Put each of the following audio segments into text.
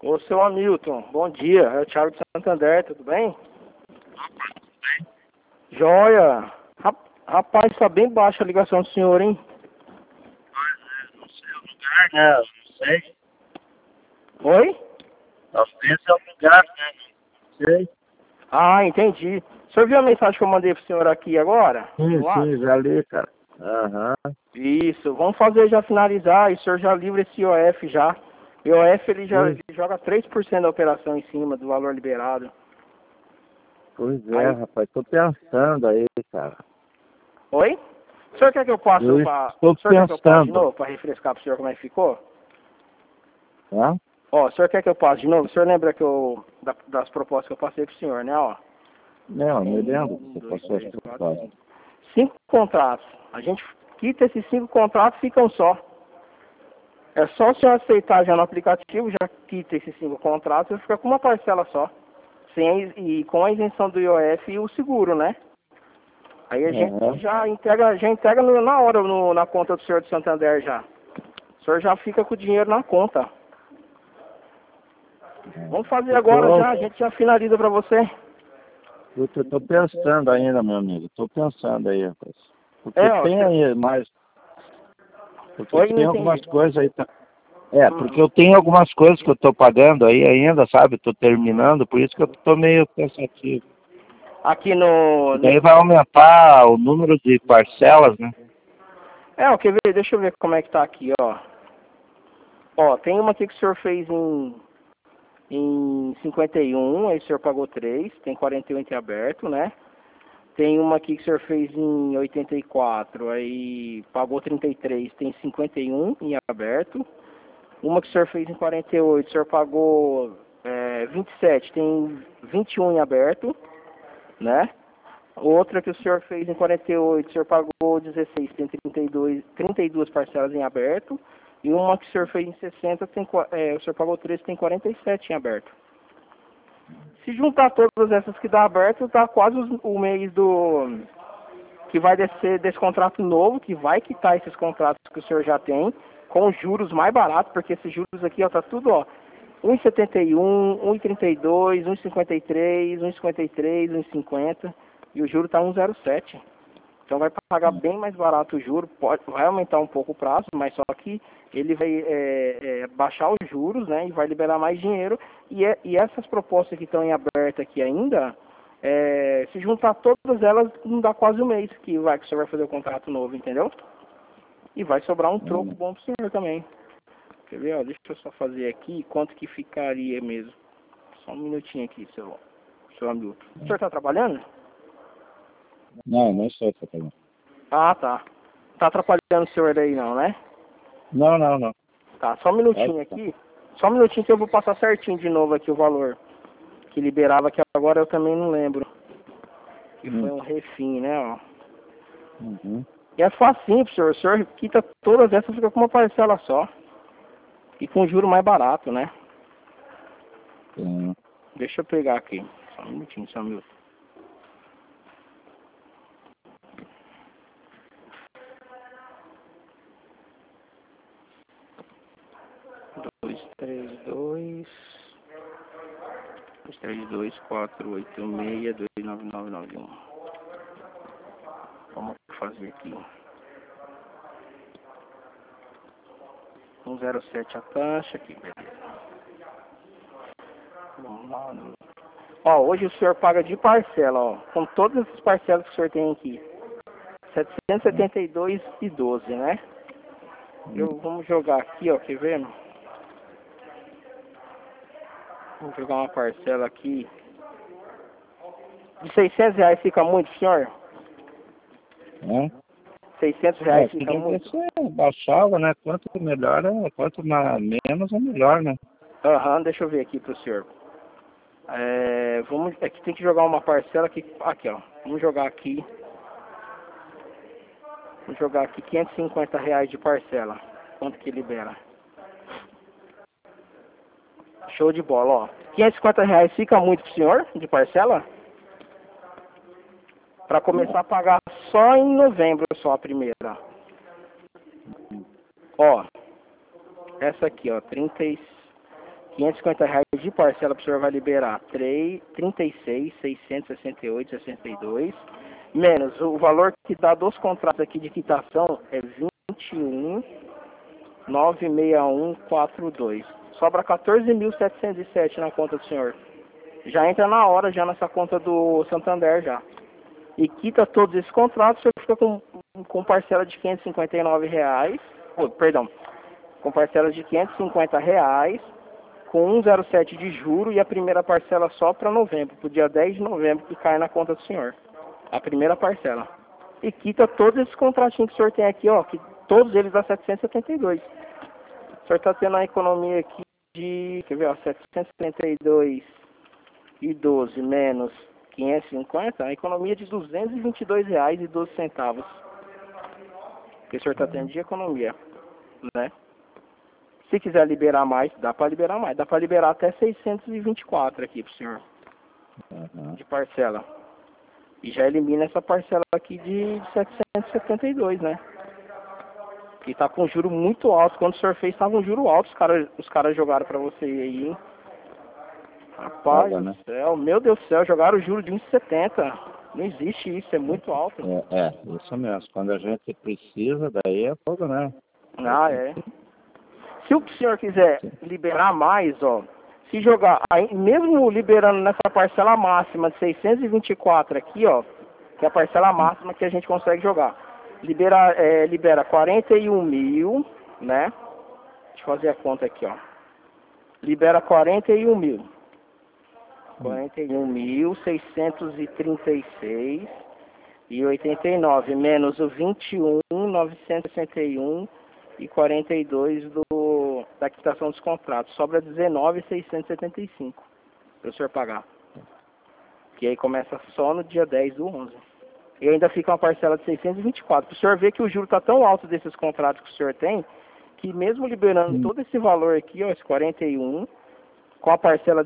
Ô, seu Hamilton, bom dia. É o Thiago de Santander, tudo bem? Joia. Rapaz, tá bem baixa a ligação do senhor, hein? Não sei o lugar, né? Eu não sei. Oi? Talvez é o lugar, né? Não sei. Ah, entendi. O senhor viu a mensagem que eu mandei pro senhor aqui agora? Sim, No WhatsApp? já li, cara. Aham. Isso, vamos fazer já finalizar e o senhor já livra esse IOF já. O IOF ele Pois, joga 3% da operação em cima do valor liberado. pois é, Aí, rapaz. Tô pensando aí, cara. oi? O senhor quer que eu passe Eu para... estou O senhor quer que eu passe de pensando. novo para refrescar pro senhor como é que ficou? Tá? Ó, o senhor quer que eu passe de novo? O senhor lembra que das propostas que eu passei pro senhor, né? Ó, Não, me lembro que um, você dois, passou as três, quatro, propostas. cinco. 5 contratos. A gente quita esses 5 contratos, ficam só. É só o senhor aceitar já no aplicativo, já quita esses 5 contratos e fica com uma parcela só. E com a isenção do IOF e o seguro, né? Aí a gente Aham. já entrega na hora na conta do senhor de Santander já. O senhor já fica com o dinheiro na conta. Vamos fazer Eu agora tô, já, a gente já finaliza pra você. eu tô pensando ainda, meu amigo. Tô pensando aí, rapaz. Porque É, ó. tem aí mais. Porque Oi, não tem algumas entendi. coisas aí. Porque Uhum. eu tenho algumas coisas que eu tô pagando aí ainda, sabe? Tô terminando, por isso que eu tô meio pensativo. Aqui E daí vai no... aumentar o número de parcelas, né? É, ó, quer ver? Deixa eu ver como é que tá aqui, ó. Ó, tem uma aqui que o senhor fez em 51, aí o senhor pagou 3, tem 48 em aberto, né? Tem uma aqui que o senhor fez em 84, aí pagou 33, tem 51 em aberto. Uma que o senhor fez em 48, o senhor pagou 27, tem 21 em aberto, né? Outra que o senhor fez em 48, o senhor pagou 16, tem 32 parcelas em aberto. E uma que o senhor fez em 60, o senhor pagou 13, tem 47 em aberto. Se juntar todas essas que dá aberto, dá quase o mês que vai descer desse contrato novo, que vai quitar esses contratos que o senhor já tem, com juros mais baratos, porque esses juros aqui, ó, tá tudo, ó, 1,71, 1,32, 1,53, 1,53, 1,50, e o juro tá 1,07. Então vai pagar bem mais barato o juro, vai aumentar um pouco o prazo, mas só que ele vai baixar os juros, né, e vai liberar mais dinheiro. E essas propostas que estão em aberto aqui ainda, se juntar todas elas, não dá quase um mês que o senhor vai fazer o contrato novo, entendeu? E vai sobrar um troco bom pro senhor também. Quer ver? Ó, deixa eu só fazer aqui quanto que ficaria mesmo. Só um minutinho aqui, seu amigo. O senhor tá trabalhando? Não, não sou trabalhando. Ah, tá. Tá atrapalhando o senhor aí não, né? Não, não, não. Tá, só um minutinho Pode tá. aqui. Só um minutinho que eu vou passar certinho de novo aqui o valor que liberava, que agora eu também não lembro. Que foi um refim, né, ó. Uhum. E é facinho, senhor. O senhor quita todas essas, fica com uma parcela só. E com juro mais barato, né? Sim. Deixa eu pegar aqui. Só um minutinho, só um minuto. Dois, três, dois, 232 486 29991. Vamos fazer aqui. 107 a taxa aqui, beleza. Vamos lá. Ó, hoje o senhor paga de parcela, ó, com todas as parcelas que o senhor tem aqui. 772,12, né? Vamos jogar aqui, ó, quer ver? Vamos jogar uma parcela aqui. De 600 reais fica muito, senhor? É? 600 reais fica Queria ver muito? se baixava, né? Quanto melhor, quanto menos é melhor, né? Aham, deixa eu ver aqui pro senhor. Aqui tem que jogar uma parcela aqui, ó. Vamos jogar aqui. Vamos jogar aqui 550 reais de parcela. Quanto que libera? Show de bola, ó. 550 reais fica muito pro senhor de parcela? Para começar a pagar só em novembro, só a primeira. Ó, essa aqui, ó, R$ 550 de parcela para o senhor vai liberar 36.668,62, menos o valor que dá dos contratos aqui de quitação é 21.961,42. Sobra 14.707 na conta do senhor. Já entra na hora, já nessa conta do Santander já. E quita todos esses contratos, o senhor fica com parcela de R$ 559, perdão, com parcela de R$ 550, com 1,07 de juro e a primeira parcela só para novembro, para o dia 10 de novembro, que cai na conta do senhor. A primeira parcela. E quita todos esses contratinhos que o senhor tem aqui, ó, que todos eles dá 772. O senhor está tendo uma economia aqui de, quer ver, ó, 772,12 menos 550, a economia de R$ 222,12. Que o senhor está tendo de economia, né? Se quiser liberar mais, dá para liberar mais. Dá para liberar até 624 aqui pro senhor, de parcela. E já elimina essa parcela aqui de 772, né? Que tá com juro muito alto. Quando o senhor fez, tava um juro alto. Os caras jogaram para você aí, hein? Rapaz do céu, meu Deus do céu, jogaram o juro de 1,70. Não existe isso, é muito alto. Isso mesmo. Quando a gente precisa, daí é fogo, né? Ah, é. Se o senhor quiser liberar mais, ó, se jogar, aí, mesmo liberando nessa parcela máxima de 624 aqui, ó, que é a parcela máxima que a gente consegue jogar, libera 41 mil, né? Deixa eu fazer a conta aqui, ó. Libera 41 mil. 41.636,89 menos o 21.961,42 da quitação dos contratos. Sobra 19.675 para o senhor pagar. Que aí começa só no dia 10 do 11. E ainda fica uma parcela de 624. Para o senhor ver que o juro está tão alto desses contratos que o senhor tem, que mesmo liberando todo esse valor aqui, ó, esse 41, com a parcela de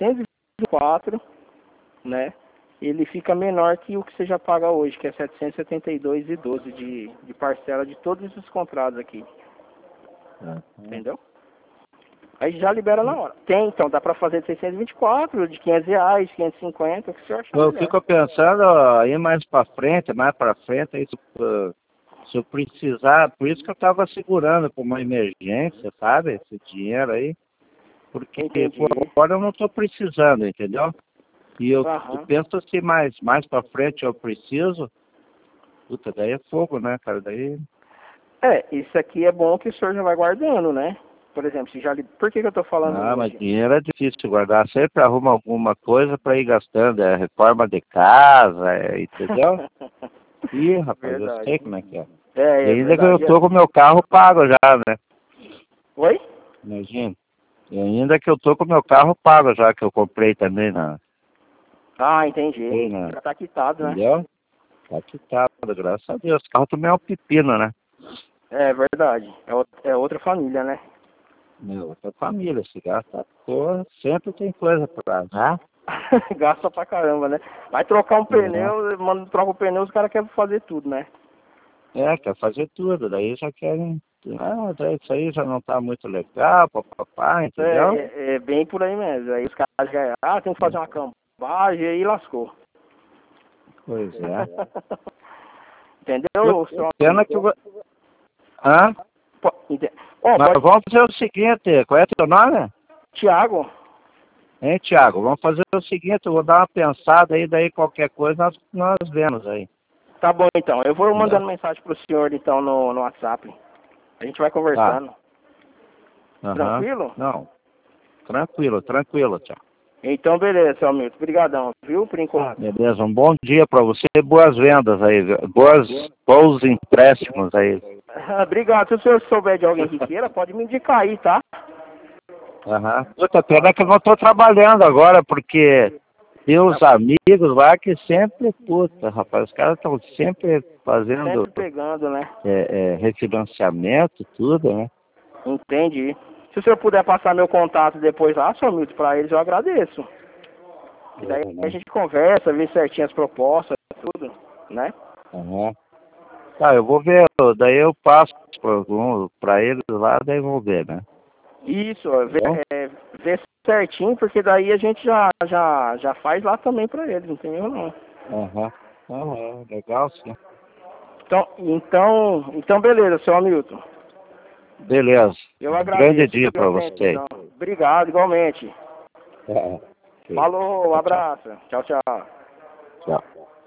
624, né? Ele fica menor que o que você já paga hoje, que é 772,12 de parcela de todos esses contratos aqui. Entendeu? Aí já libera na hora. Tem, então, dá pra fazer de 624, de R$ 500, 550, o que o senhor acha Eu melhor. fico pensando ó, aí mais pra frente, aí se eu precisar, por isso que eu tava segurando para uma emergência, sabe? Esse dinheiro aí. Porque por agora eu não tô precisando, entendeu? E eu penso assim, mais pra frente eu preciso, puta, daí é fogo, né, cara? Daí... isso aqui é bom que o senhor já vai guardando, né? Por exemplo, se já por que eu tô falando hoje? Mas dinheiro é difícil guardar, sempre arruma alguma coisa pra ir gastando, reforma de casa, entendeu? Ih, rapaz, Verdade. eu sei como é que é. E ainda que eu tô com o meu carro pago já, né? Oi? Imagina. E ainda que eu tô com o meu carro pago já, que eu comprei também na... Ah, entendi. Né? Já tá quitado, né? Entendeu? Tá quitado, graças a Deus. O carro também é um pepino, né? É verdade. É outra família, né? Outra família, se gasta, porra, sempre tem coisa pra... Né? Gasta pra caramba, né? Vai trocar um pneu, troca o pneu, os caras querem fazer tudo, né? Quer fazer tudo, daí já querem... isso aí já não tá muito legal, papapá, entendeu? É bem por aí mesmo. Aí os caras já... tem que fazer uma cambagem, aí lascou. Pois é. Entendeu? Pena que... Hã? Mas vamos fazer o seguinte, qual é teu nome? Tiago. Hein, Tiago? Vamos fazer o seguinte, eu vou dar uma pensada aí, daí qualquer coisa nós vemos aí. Tá bom, então. Eu vou mandando mensagem pro senhor, então, no WhatsApp. A gente vai conversando. Tranquilo? Não. Tranquilo, Tiago. Então, beleza, seu Milton. Obrigadão, viu, por enquanto. Beleza, um bom dia para você e boas vendas aí, bons empréstimos aí. Obrigado. Se o senhor souber de alguém que queira, pode me indicar aí, tá? Puta, pena que eu não estou trabalhando agora, porque tem uns amigos lá que sempre, puta, rapaz, os caras estão sempre fazendo... Sempre pegando, né? Refinanciamento, tudo, né? Entendi. Se o senhor puder passar meu contato depois lá, seu Milton, para eles, eu agradeço. E daí a gente conversa, vê certinho as propostas, tudo, né? Tá, eu vou ver, daí eu passo para eles lá, daí vamos ver, né? Isso, vê certinho, porque daí a gente já faz lá também pra eles, não tem erro não. Legal, sim. Então beleza, seu Hamilton. Beleza. Eu agradeço. Grande dia para você. Então. Obrigado, igualmente. Okay. Falou, abraço. Tchau, tchau. Tchau.